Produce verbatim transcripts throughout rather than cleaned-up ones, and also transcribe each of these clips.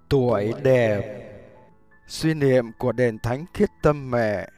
Tuổi đẹp. Suy niệm của Đền Thánh Khiết Tâm Mẹ.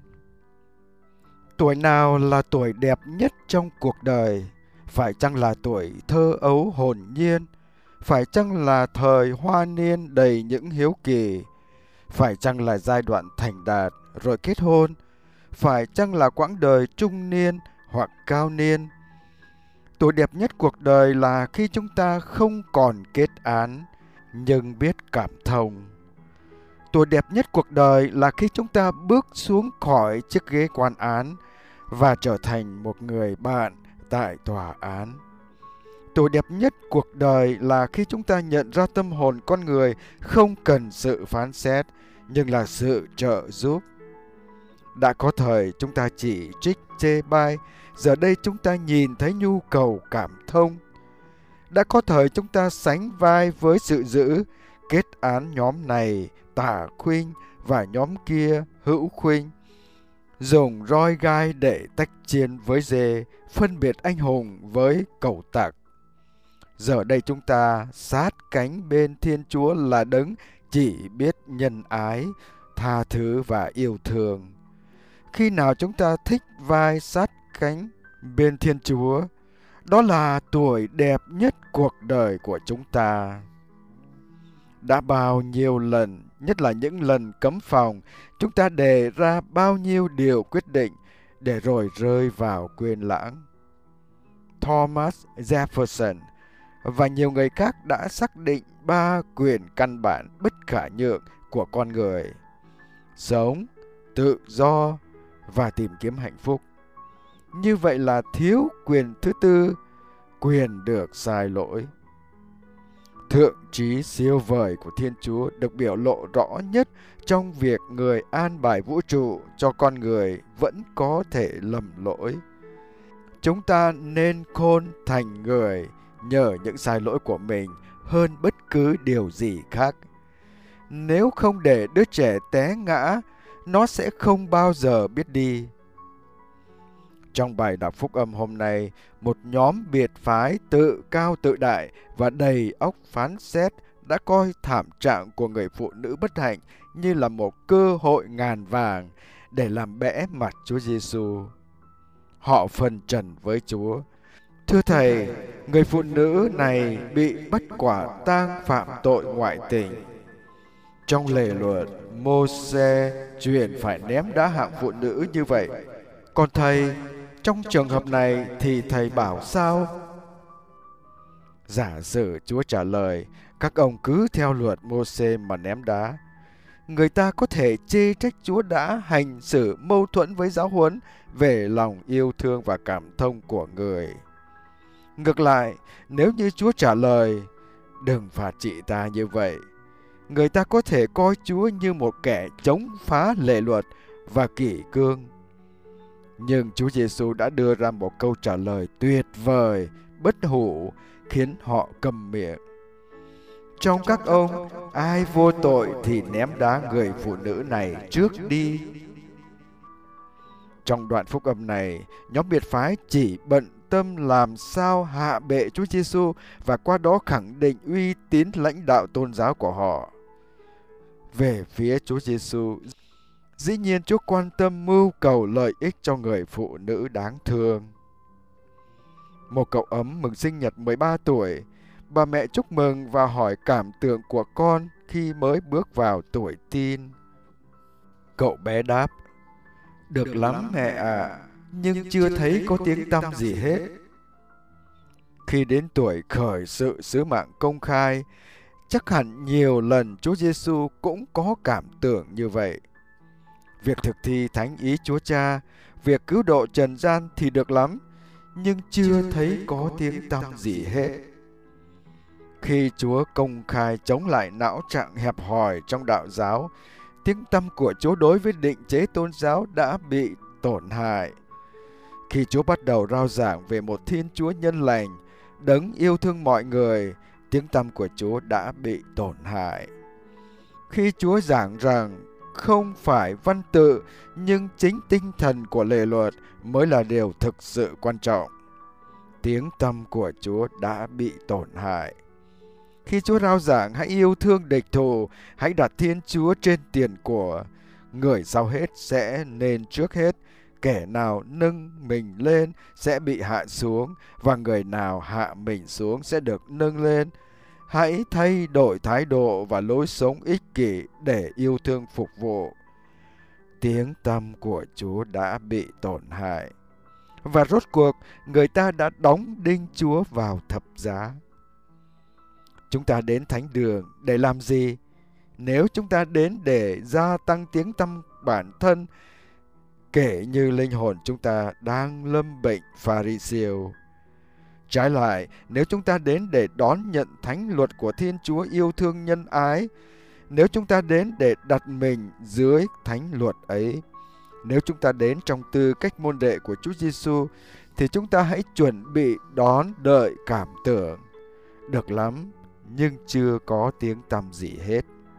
Tuổi nào là tuổi đẹp nhất trong cuộc đời? Phải chăng là tuổi thơ ấu hồn nhiên? Phải chăng là thời hoa niên đầy những hiếu kỳ? Phải chăng là giai đoạn thành đạt rồi kết hôn? Phải chăng là quãng đời trung niên hoặc cao niên? Tuổi đẹp nhất cuộc đời là khi chúng ta không còn kết án, nhưng biết cảm thông. Tuổi đẹp nhất cuộc đời là khi chúng ta bước xuống khỏi chiếc ghế quan án và trở thành một người bạn tại tòa án. Tuổi đẹp nhất cuộc đời là khi chúng ta nhận ra tâm hồn con người không cần sự phán xét, nhưng là sự trợ giúp. Đã có thời chúng ta chỉ trích chê bai, giờ đây chúng ta nhìn thấy nhu cầu cảm thông. Đã có thời chúng ta sánh vai với sự dữ, kết án nhóm này tả khuynh và nhóm kia hữu khuynh. Dùng roi gai để tách chiên với dê, phân biệt anh hùng với cẩu tặc. Giờ đây chúng ta sát cánh bên Thiên Chúa là đấng chỉ biết nhân ái, tha thứ và yêu thương. Khi nào chúng ta thích vai sát cánh bên Thiên Chúa, đó là tuổi đẹp nhất cuộc đời của chúng ta. Đã bao nhiêu lần, nhất là những lần cấm phòng, chúng ta đề ra bao nhiêu điều quyết định để rồi rơi vào quên lãng. Thomas Jefferson và nhiều người khác đã xác định ba quyền căn bản bất khả nhượng của con người: sống, tự do và tìm kiếm hạnh phúc. Như vậy là thiếu quyền thứ tư, quyền được sai lỗi. Thượng trí siêu vời của Thiên Chúa được biểu lộ rõ nhất trong việc người an bài vũ trụ cho con người vẫn có thể lầm lỗi. Chúng ta nên khôn thành người nhờ những sai lỗi của mình hơn bất cứ điều gì khác. Nếu không để đứa trẻ té ngã, nó sẽ không bao giờ biết đi. Trong bài đọc phúc âm hôm nay, một nhóm biệt phái tự cao tự đại và đầy óc phán xét đã coi thảm trạng của người phụ nữ bất hạnh như là một cơ hội ngàn vàng để làm bẽ mặt Chúa Giêsu. Họ phân trần với Chúa: "Thưa Thầy, người phụ nữ này bị bắt quả tang phạm tội ngoại tình. Trong lề luật, Mô-sê truyền phải ném đá hạng phụ nữ như vậy. Còn Thầy, trong trường hợp này thì Thầy bảo sao?" Giả sử Chúa trả lời: "Các ông cứ theo luật Mô-sê mà ném đá." Người ta có thể chê trách Chúa đã hành xử mâu thuẫn với giáo huấn về lòng yêu thương và cảm thông của người. Ngược lại, nếu như Chúa trả lời: "Đừng phạt chị ta như vậy", người ta có thể coi Chúa như một kẻ chống phá lệ luật và kỷ cương. Nhưng Chúa Giêsu đã đưa ra một câu trả lời tuyệt vời, bất hủ, khiến họ câm miệng: "Trong các ông, ai vô tội thì ném đá người phụ nữ này trước đi." Trong đoạn phúc âm này, nhóm biệt phái chỉ bận tâm làm sao hạ bệ Chúa Giêsu và qua đó khẳng định uy tín lãnh đạo tôn giáo của họ. Về phía Chúa Giêsu, dĩ nhiên Chúa quan tâm mưu cầu lợi ích cho người phụ nữ đáng thương. Một cậu ấm mừng sinh nhật mười ba tuổi, bà mẹ chúc mừng và hỏi cảm tưởng của con khi mới bước vào tuổi teen. Cậu bé đáp: "Được lắm mẹ ạ, à, nhưng chưa thấy có tiếng tăm gì hết." Khi đến tuổi khởi sự sứ mạng công khai, chắc hẳn nhiều lần Chúa Giêsu cũng có cảm tưởng như vậy. Việc thực thi thánh ý Chúa Cha, việc cứu độ trần gian thì được lắm, nhưng chưa thấy có tiếng tăm gì hết. Khi Chúa công khai chống lại não trạng hẹp hòi trong đạo giáo, tiếng tăm của Chúa đối với định chế tôn giáo đã bị tổn hại. Khi Chúa bắt đầu rao giảng về một Thiên Chúa nhân lành, đấng yêu thương mọi người, tiếng tăm của Chúa đã bị tổn hại. Khi Chúa giảng rằng không phải văn tự nhưng chính tinh thần của lề luật mới là điều thực sự quan trọng, tiếng tăm của Chúa đã bị tổn hại. Khi Chúa rao giảng hãy yêu thương địch thủ, hãy đặt Thiên Chúa trên tiền của. Người sau hết sẽ nên trước hết, kẻ nào nâng mình lên sẽ bị hạ xuống, và người nào hạ mình xuống sẽ được nâng lên. Hãy thay đổi thái độ và lối sống ích kỷ để yêu thương phục vụ. Tiếng tăm của Chúa đã bị tổn hại, và rốt cuộc người ta đã đóng đinh Chúa vào thập giá. Chúng ta đến thánh đường để làm gì? Nếu chúng ta đến để gia tăng tiếng tăm bản thân, kể như linh hồn chúng ta đang lâm bệnh Pha-ri-siêu. Trái lại, nếu chúng ta đến để đón nhận thánh luật của Thiên Chúa yêu thương nhân ái, nếu chúng ta đến để đặt mình dưới thánh luật ấy, nếu chúng ta đến trong tư cách môn đệ của Chúa Giêsu, thì chúng ta hãy chuẩn bị đón đợi cảm tưởng. Được lắm, nhưng chưa có tiếng tăm gì hết.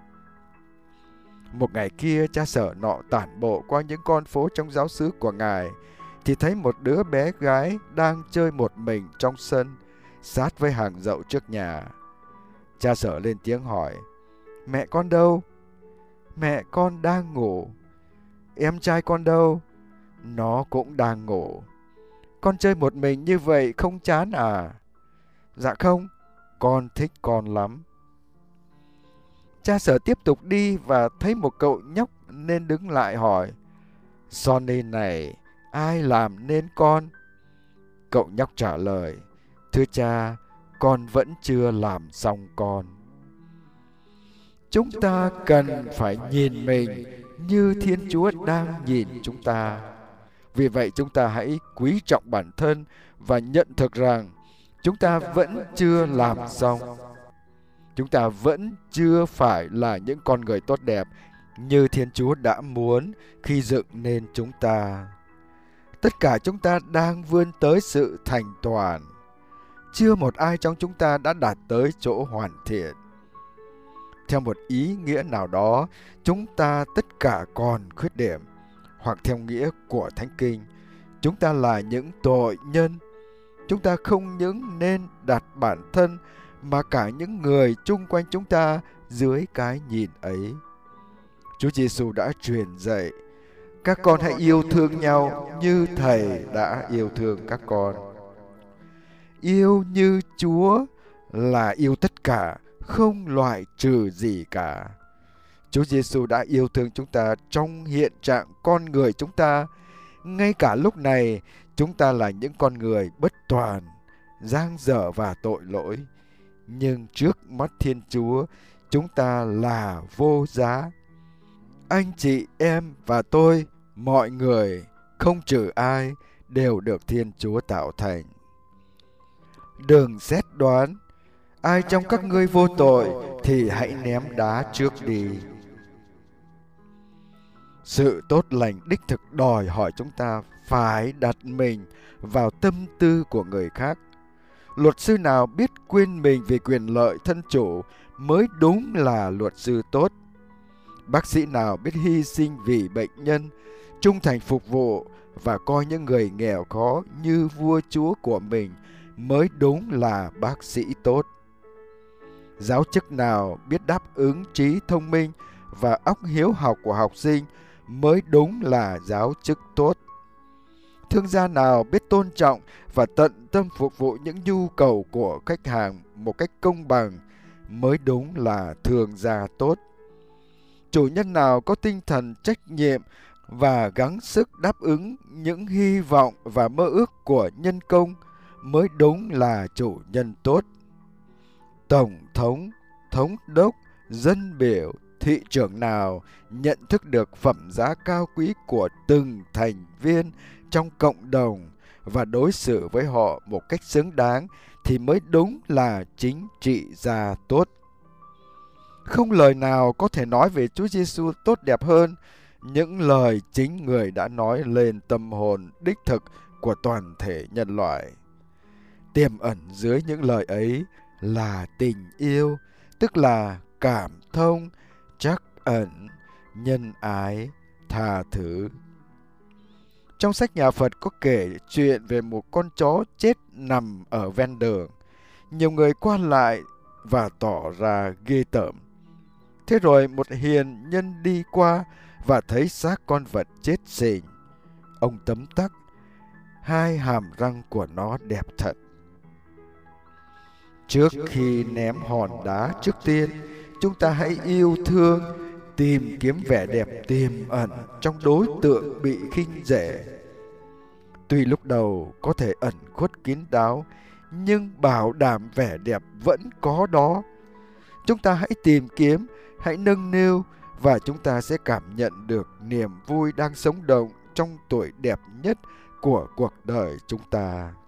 Một ngày kia, cha Sở nọ tản bộ qua những con phố trong giáo xứ của Ngài, thì thấy một đứa bé gái đang chơi một mình trong sân, sát với hàng dậu trước nhà. Cha Sở lên tiếng hỏi, mẹ con đâu? Mẹ con đang ngủ. Em trai con đâu? Nó cũng đang ngủ. Con chơi một mình như vậy không chán à? Dạ không, con thích con lắm. Cha Sở tiếp tục đi và thấy một cậu nhóc nên đứng lại hỏi, Sonny này, ai làm nên con? Cậu nhóc trả lời, thưa cha, con vẫn chưa làm xong con. Chúng ta cần phải nhìn mình như Thiên Chúa đang nhìn chúng ta. Vì vậy chúng ta hãy quý trọng bản thân và nhận thực rằng chúng ta vẫn chưa làm xong. Chúng ta vẫn chưa phải là những con người tốt đẹp như Thiên Chúa đã muốn khi dựng nên chúng ta. Tất cả chúng ta đang vươn tới sự thành toàn. Chưa một ai trong chúng ta đã đạt tới chỗ hoàn thiện. Theo một ý nghĩa nào đó, chúng ta tất cả còn khuyết điểm, hoặc theo nghĩa của Thánh Kinh, chúng ta là những tội nhân. Chúng ta không những nên đặt bản thân mà cả những người chung quanh chúng ta dưới cái nhìn ấy. Chúa Giêsu đã truyền dạy, các con hãy yêu thương nhau như Thầy đã yêu thương các con. Yêu như Chúa là yêu tất cả, không loại trừ gì cả. Chúa Giêsu đã yêu thương chúng ta trong hiện trạng con người chúng ta. Ngay cả lúc này, chúng ta là những con người bất toàn, dang dở và tội lỗi. Nhưng trước mắt Thiên Chúa, chúng ta là vô giá. Anh chị em và tôi, mọi người, không trừ ai, đều được Thiên Chúa tạo thành. Đừng xét đoán, ai trong các ngươi vô tội thì hãy ném đá trước đi. Sự tốt lành đích thực đòi hỏi chúng ta phải đặt mình vào tâm tư của người khác. Luật sư nào biết quên mình vì quyền lợi thân chủ mới đúng là luật sư tốt. Bác sĩ nào biết hy sinh vì bệnh nhân, trung thành phục vụ và coi những người nghèo khó như vua chúa của mình mới đúng là bác sĩ tốt. Giáo chức nào biết đáp ứng trí thông minh và óc hiếu học của học sinh mới đúng là giáo chức tốt. Thương gia nào biết tôn trọng và tận tâm phục vụ những nhu cầu của khách hàng một cách công bằng mới đúng là thương gia tốt. Chủ nhân nào có tinh thần trách nhiệm và gắng sức đáp ứng những hy vọng và mơ ước của nhân công mới đúng là chủ nhân tốt. Tổng thống, thống đốc, dân biểu, thị trưởng nào nhận thức được phẩm giá cao quý của từng thành viên trong cộng đồng và đối xử với họ một cách xứng đáng thì mới đúng là chính trị gia tốt. Không lời nào có thể nói về Chúa Giêsu tốt đẹp hơn những lời chính người đã nói lên tâm hồn đích thực của toàn thể nhân loại. Tiềm ẩn dưới những lời ấy là tình yêu, tức là cảm thông, trắc ẩn, nhân ái, tha thứ. Trong sách nhà Phật có kể chuyện về một con chó chết nằm ở ven đường. Nhiều người qua lại và tỏ ra ghê tởm. Thế rồi một hiền nhân đi qua và thấy xác con vật chết xình. Ông tấm tắc, hai hàm răng của nó đẹp thật. Trước khi ném hòn đá trước tiên, chúng ta hãy yêu thương, tìm kiếm vẻ đẹp tiềm ẩn trong đối tượng bị khinh rẻ. Tuy lúc đầu có thể ẩn khuất kín đáo, nhưng bảo đảm vẻ đẹp vẫn có đó. Chúng ta hãy tìm kiếm, hãy nâng niu, và chúng ta sẽ cảm nhận được niềm vui đang sống động trong tuổi đẹp nhất của cuộc đời chúng ta.